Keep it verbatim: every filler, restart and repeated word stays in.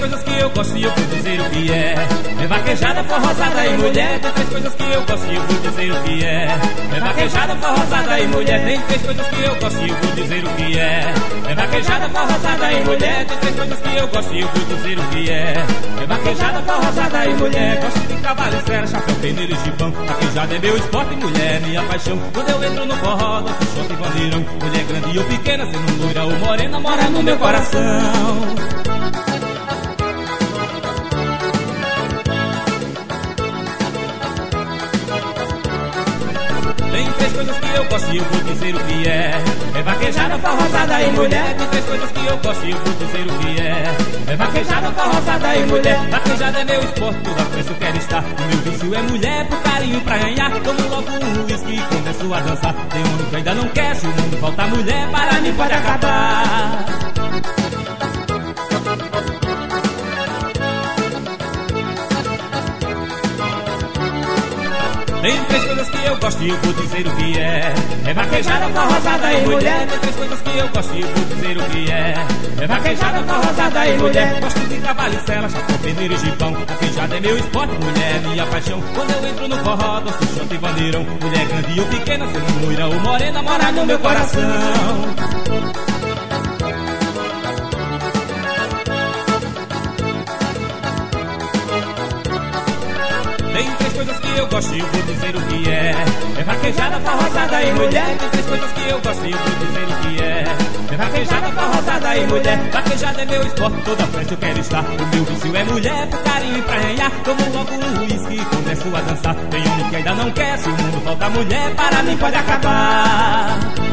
coisas que eu gosto e eu vou dizer o que é. É vaquejada, forrosada e mulher. Tem três coisas que eu gosto e eu vou dizer o que é. É vaquejada, forrosada e mulher. Tem três coisas que eu gosto e eu vou dizer o que é. É vaquejada, forrosada e mulher. Tem três coisas que eu gosto e eu vou dizer o que é. É vaquejada, forrosada e mulher. Gosto de cavalo, estrela, chapéu, peneira e gibão. Vaquejada é meu esporte, mulher, minha paixão. Quando eu entro no forró, danço, short e bandeirão. Mulher grande ou pequena, sendo loira ou morena, mora no meu coração. Tem três coisas que eu gosto e eu vou dizer o que é. É vaquejada, forrosada e mulher. Tem três coisas que eu gosto e eu vou dizer o que é. É vaquejada, forrosada e mulher. Vaquejada é meu esporte, toda preço eu quero estar. O meu vício é mulher, por carinho pra ganhar. Tomo logo um whisky e começo a dançar. Tem um homem que ainda não quer, se o mundo falta mulher, para mim pode acabar. Tem três coisas que eu gosto e eu vou dizer o que é. É vaquejada, forrosada e mulher. Tem três coisas que eu gosto e eu vou dizer o que é. É vaquejada, forrosada e mulher. Gosto de cavalo e sela, chapéu, peneira e gibão. Vaquejada é meu esporte, mulher, minha paixão. Quando eu entro no forró, danço, short e bandeirão. Mulher grande ou pequena, sendo loira ou morena, mora no meu coração. Tem três coisas que eu gosto e eu vou dizer o que é. É vaquejada, forrosada e mulher. Tem três coisas que eu gosto e eu vou dizer o que é. É vaquejada, forrosada e mulher. Vaquejada é meu esporte, toda festa eu quero estar. O meu vício é mulher, por carinho e pra ganhar. Tomo logo um whisky e começo a dançar. Tem homem que ainda não quer, se o mundo falta mulher, para mim pode acabar.